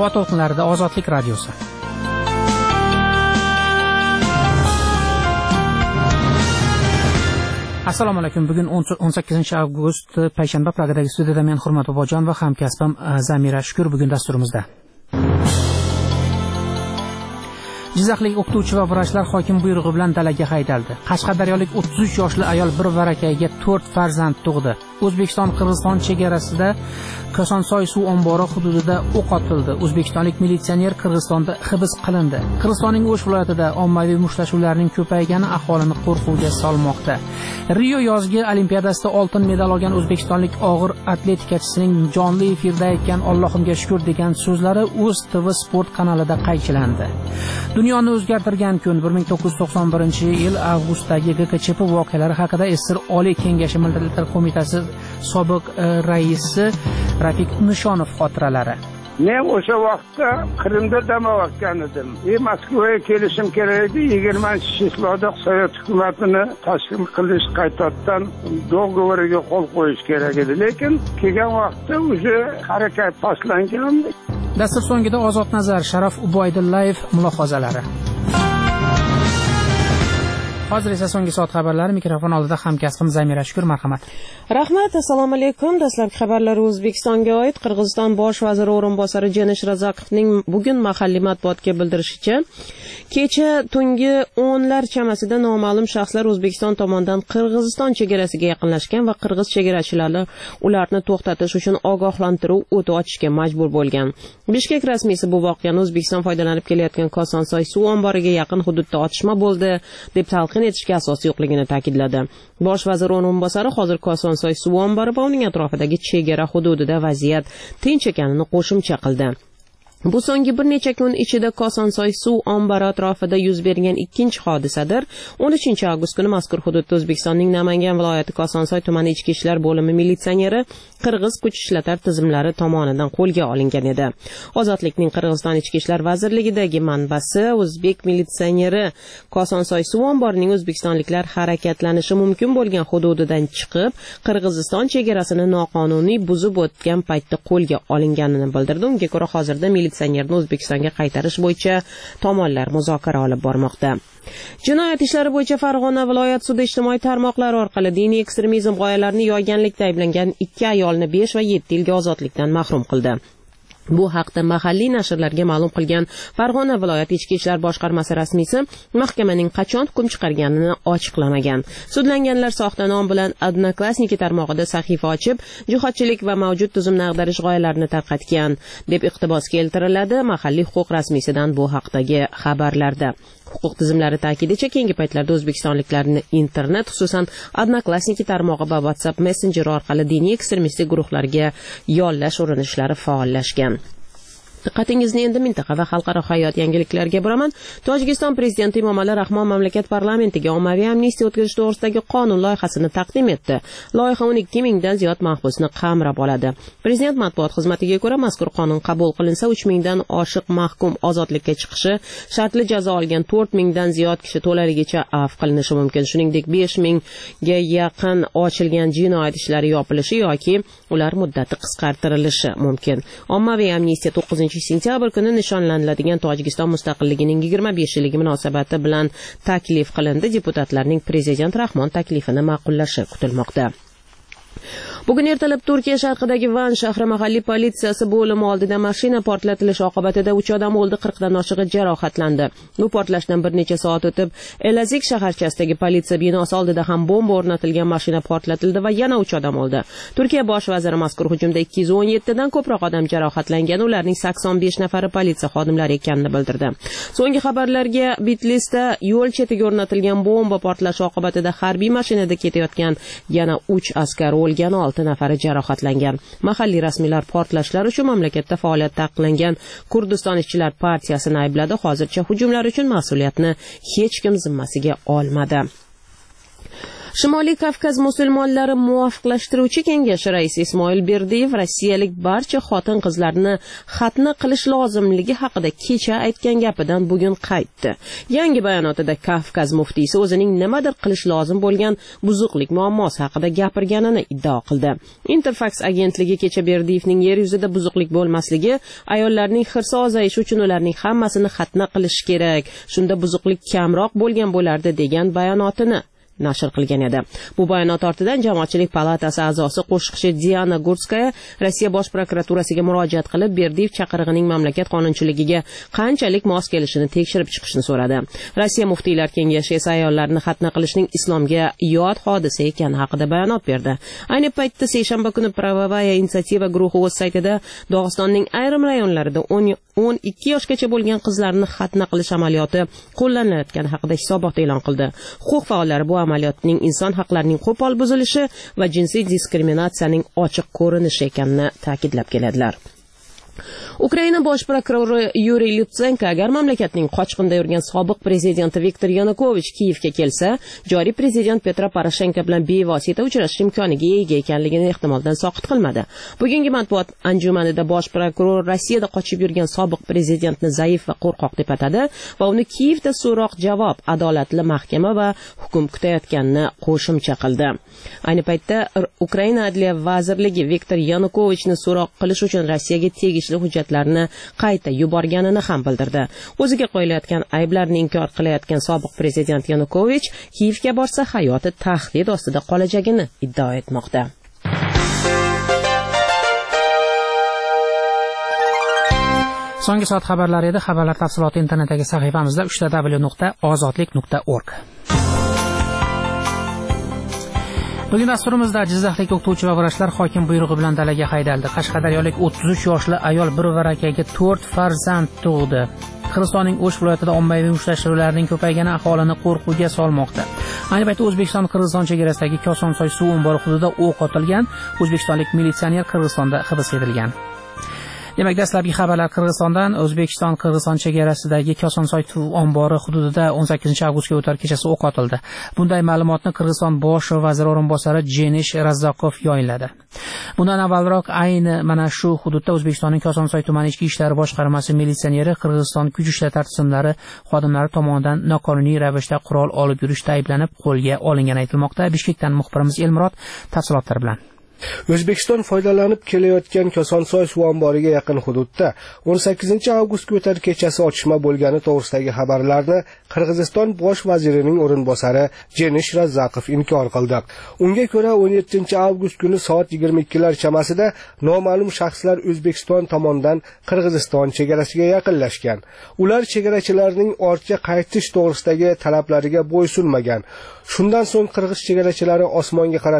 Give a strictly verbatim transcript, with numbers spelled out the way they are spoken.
Havo to'lqinlarida Ozodlik radiosi. Assalomu alaykum. Bugun o'n sakkizinchi avgust payshanba. Pragadagi studiyada men Hurmat Bobojon va hamkasbim Zamira Shukur bugun dasturimizda. Jizzaxlik o'qituvchi va vrachlar hokim buyrug'i bilan dalaga haydaldi. Qashqadaryolik o'ttiz uch yoshli ayol bir varakayga to'rt farzand tug'di. O'zbekiston-Qirg'iziston chegarasida Kosonsoy suv ombori hududida o'q otildi. O'zbekistonlik militsioner Qirg'izistonda hibs qilindi. Qirg'izistonning O'sh viloyatida ommaviy mushtlashuvlarning ko'paygani aholini qo'rquvga solmoqda. Rio yozgi olimpiadasida oltin medal olgan o'zbekistonlik og'ir atletikachining jonli efirda aytgan Allohimga shukr degan so'zlari o'z T V Sport kanalida qaychilandi. Dunyoni o'zgartirgan kun bir ming to'qqiz yuz to'qson birinchi yil avgustdagi G K Ch P voqealari haqida S S R Oliy Kengashi Millatlar Qo'mitasi sobiq raisi Rafiq Nishonov xotiralari. Men o'sha vaqtda Qrimda dam olgan edim. E Moskvaga kelishim kerak edi. yigirmanchi cheklovda Sovet hukumatini tashkil qilish qaytadan dogovoriga qo'l qo'yish kerak edi. Lekin kelgan vaqtda o'sha harakat boshlangan. Dastur so'ngida Ozod Nazar, Sharaf Ubaydullayev mulohazalari. Hozir esa so'nggi soat xabarlari. Mikrofon oldida hamkasbim Zamira Shukur, marhamat. Rahmat, assalomu alaykum. Dastlabki xabarlar O'zbekistonga oid. Qirg'iziston bosh vaziri o'rinbosari Jenish Razakovning bugun mahalliy matbuotga bildirishicha, kecha tungi o'nlar chamasida noma'lum shaxslar O'zbekiston tomonidan Qirg'iziston chegarasiga yaqinlashgan va qirg'iz chegarachilari ularni to'xtatish uchun ogohlantiruv o'ti ochishga majbur bo'lgan. Bishkek rasmiysi bu voqeani O'zbekiston foydalanib kelayotgan Kosonsoy suv omboriga yaqin hududda otishma bo'ldi deb talqin etishga asos yo'qligini ta'kidladi. Bosh vazir o'rinbosari hozir Kosonsoy suv ombori va uning atrofidagi chegara hududida vaziyat tinch ekanini qo'shimcha qildi. Bu so'nggi bir necha kun ichida Kosonsoy suv ombori atrofida yuz bergan ikkinchi hodisadir. o'n uchinchi avgust kuni mazkur hududda O'zbekistonning Namangan viloyati Kosonsoy tumani ichki ishlar bo'limi militsioneri qirg'iz kuch ishlatar tizimlari tomonidan qo'lga olingan edi. Ozodlikning Qirg'iziston ichki ishlar vazirligidagi manbasi o'zbek militsioneri Kosonsoy suv omborining o'zbekistonliklar harakatlanishi mumkin bo'lgan hududidan chiqib, Qirg'iziston chegarasini noqonuniy buzib o'tgan paytda qo'lga olinganini bildirdi. Unga ko'ra hozirda militsionerni O'zbekistonga qaytarish bo'yicha tomonlar muzokara olib bormoqda. Jinoyat ishlari bo'yicha Farg'ona viloyat sudi ijtimoiy tarmoqlar orqali diniy ekstremizm g'oyalarini yoyganlikda ayblangan ikki ayolni besh va yetti yilga ozodlikdan mahrum qildi. Bu haqda mahalliy nashrlarga ma'lum qilgan Farg'ona viloyat ichki ishlar boshqarmasi rasmiysi mahkamaning qachon hukm chiqarganini ochiqlamagan. Sudlanganlar soxta nom bilan Odnoklassniki tarmog'ida sahifa ochib, jihodchilik va mavjud tuzumni ag'darish g'oyalarini tarqatgan deb iqtibos keltiriladi mahalliy huquq rasmiysidan bu haqdagi xabarlarda. Huquq tizimlari ta'kidicha, keyingi paytlarda o'zbekistonliklarni internet, xususan Odnoklassniki tarmog'i va WhatsApp Messenger orqali diniy ekstremistik guruhlarga yollash urinishlari faollashgan. Diqqatingizni endi mintaqa va xalqaro hayot yangiliklariga buraman. Tojikiston prezidenti Emomali Rahmon mamlakat parlamentiga ommaviy amnistiya o'tkazish to'g'risidagi qonun loyihasini taqdim etdi. Loyiha o'n ikki mingdan ziyod mahbusni qamrab oladi. Prezident matbuot xizmatiga ko'ra, mazkur qonun qabul qilinsa uch mingdan oshiq mahkum ozodlikka chiqishi, shartli jazo olgan to'rt mingdan ziyod kishi to'laligicha afv qilinishi mumkin. Shuningdek, besh mingga yaqin ochilgan jinoyat ishlari yopilishi yoki ular muddati qisqartirilishi mumkin. Ommaviy amnistiya to'qqizinchi sentyabr kuni nishonlanadigan Tojikiston mustaqilligining yigirma besh yilligi munosabati bilan taklif qilindi. Deputatlarning prezident Rahmon taklifini ma'qullashi kutilmoqda. Bugun ertalab Turkiya sharqidagi Van shahri mahalliy politsiyasi bo'limi oldida mashina portlatilishi oqibatida uch odam o'ldi, qirqdan oshig'i jarohatlandi. Bu portlashdan bir necha soat o'tib, Elazik shaharchasidagi politsiya binosi oldida ham bomba o'rnatilgan mashina portlatildi va yana uch odam o'ldi. Turkiya bosh vaziri mazkur hujumda ikki yuz o'n yetti dan ko'proq odam jarohatlangan, ularning sakson besh nafari politsiya xodimlari ekanini bildirdi. So'nggi xabarlarga Bitlisda yo'l chetiga o'rnatilgan bomba portlashi oqibatida harbiy mashinada ketayotgan yana uch askar o'lgan, olti nafari jarohatlangan. Mahalliy rasmiylar portlashlar uchun mamlakatda faoliyat taqiqlangan Kurdiston ishchilar partiyasini aybladi. Hozircha hujumlar uchun mas'uliyatni hech kim zimmasiga olmadi. Shimoliy Kavkaz musulmonlari muvofiqlashtiruvchi kengashi raisi Ismoil Berdiyev rossiyalik barcha xotin-qizlarni xatna qilish lozimligi haqida kecha aytgan gapidan bugun qaytdi. Yangi bayonotida Kavkaz muftiysi o'zining nimadir qilish lozim bo'lgan buzuqlik muammosi haqida gapirganini iddao qildi. Interfax agentligi kecha Berdiyevning yer yuzida buzuqlik bo'lmasligi, ayollarning hirsi ozayishi uchun ularning hammasini xatna qilish kerak, shunda buzuqlik kamroq bo'lgan bo'lardi degan bayonotini nashr qilgan edi. Bu bayonot ortidan Jamoatchilik palatasi a'zosi qo'shiqchi Diana Gurskaya Rossiya bosh prokuraturasiga murojaat qilib, Berdiyev chaqirig'ining mamlakat qonunchiligiga qanchalik mos kelishini tekshirib chiqishni so'radi. Rossiya muftiylar kengashi esa ayollarni xatna qilishning islomga yot hodisa ekani haqida bayonot berdi. Ayni paytda seshanba kuni Pravovaya inisiativa guruhi o'z saytida Dog'istonning ayrim rayonlarida o'n ikki yoshgacha bo'lgan qizlarni xatna qilish amaliyoti qo'llanilayotgani haqida hisobot e'lon qildi. Huquq faollari bu amaliyotning inson haqlarining qo'pol buzilishi va jinsiy diskriminatsiyaning ochiq ko'rinishi ekanini ta'kidlab keladilar. Ukraina bosh prokurori Yuriy Lutsenko agar mamlakatning qochqinda yurgan sobiq prezidenti Viktor Yanukovich Kiyevga kelsa, joriy prezident Petro Poroshenko bilan bevosita uchrashish imkoniga ega ekanligini ehtimoldan soqit qilmadi. Bugungi matbuot anjumanida bosh prokuror Rossiyada qochib yurgan sobiq prezidentni zaif va qo'rqoq deb atadi va uni Kiyevda so'roq javob, adolatli mahkama va hukm kutayotganini qo'shimcha qildi. Ayni paytda Ukraina Adliya vazirligi Viktor Yanukovichni so'roq qilish uchun Rossiyaga tegishli hujjatlarni qayta yuborganini ham bildirdi. O'ziga qo'yilayotgan ayblarni inkor qilayotgan sobiq prezident Yanukovich Kiyevga borsa hayoti tahdid ostida qolajagini iddao etmoqda. So'nggi soat xabarlari edi. Xabarlar tafsiloti internetdagi sahifamizda uch w nuqta ozodlik nuqta org. Bugun dasturimizda Jizzaxlik o'qituvchi va vrachlar hokim buyrug'i bilan dalaga haydaldi. Qashqadaryolik o'ttiz uch yoshli ayol bir varakaga to'rt farzand tug'di. Qirg'izistonning O'sh viloyatida ommaviy mushtlashuvlarning ko'paygani aholini qo'rquvga solmoqda. Ayni paytda O'zbekiston-Qirg'iziston chegarasidagi Kosonsoy suv ombori hududida o'q otilgan. O'zbekistonlik militsioner Qirg'izistonda hibs etilgan. Demak, dastlabki xabarlar Qirg'izistondan. O'zbekiston-Qirg'iziston chegarasidagi Kosonsoy suv ombori hududida o'n sakkizinchi avgustga o'tar kechasi o'q otildi. Bunday ma'lumotni Qirg'iziston bosh vaziri o'rinbosari Jenish Razzaqov yo'lladi. Bundan avvalroq ayni mana shu hududda O'zbekistonning Kosonsoy tumani ichki ishlar boshqarmasi militsioneri Qirg'iziston kuch ishlatma tizimlari xodimlari tomonidan noqonuniy ravishda qurol olib yurishda ayblanib qo'lga olingani aytilmoqda. Bishkekdan muxbirimiz Elmurod tafsilotlar bilan. O'zbekiston foydalanib kelayotgan Kosonsoy suv omboriga yaqin hududda o'n sakkizinchi avgustga o'tar kechasi otishma bo'lgani to'g'risidagi xabarlarni Qirg'iziston bosh vazirining o'rinbosari Jenish Razzaqov inkor qildi. Unga ko'ra o'n yettinchi avgust kuni soat yigirma ikkilar chamasida noma'lum shaxslar O'zbekiston tomonidan Qirg'iziston chegarasiga yaqinlashgan. Ular chegarachilarning ortga qaytish to'g'risidagi talablariga bo'ysunmagan. Shundan so'ng qirg'iz chegarachilari osmonga qarab